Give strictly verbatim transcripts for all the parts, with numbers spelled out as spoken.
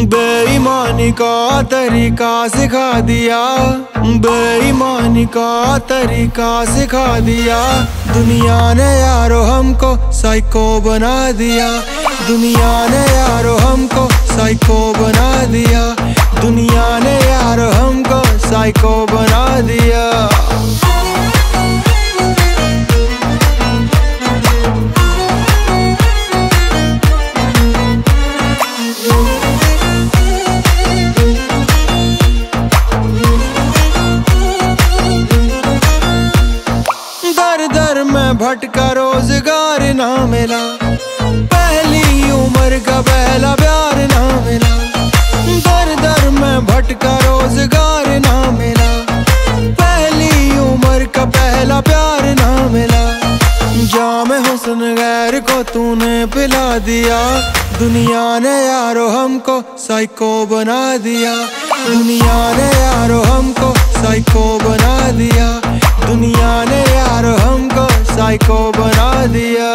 बेईमानी का तरीका सिखा दिया, बेईमानी का तरीका सिखा दिया। दुनिया ने यारो हमको साइको बना दिया, दुनिया ने यारो हमको साइको बना दिया, दुनिया ने यारो हमको साइको बना दिया। दर दर में भटका रोजगार ना मिला, पहली उम्र का पहला प्यार ना मिला। दर दर में भटका रोजगार ना मिला, पहली उम्र का पहला प्यार ना मिला। जाम हुस्न गैर को तूने पिला दिया, दुनिया ने यारो हमको साइको बना दिया, दुनिया ने यारो हमको साइको बना दिया, दुनिया ने यारो हमको साइको बना दिया।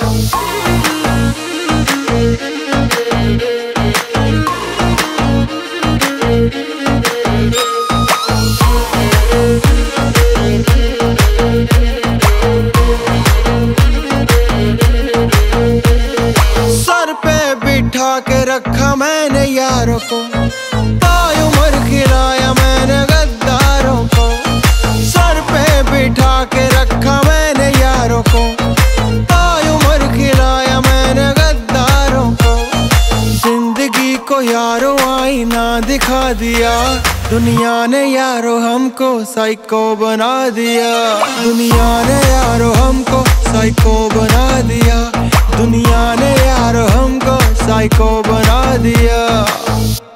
सर पे बिठा के रखा मैंने यारों को, ताई उम्र खिलाया मैंने गद्दारों को। सर पे बिठा के रखा मैंने यारों को, ताई उम्र खिलाया मैंने गद्दारों को। जिंदगी को यारो आईना दिखा दिया, दुनिया ने यारो हमको साइको बना दिया, दुनिया ने यारो हमको साइको बना दिया, दुनिया ने यारो हमको साइको बना दिया।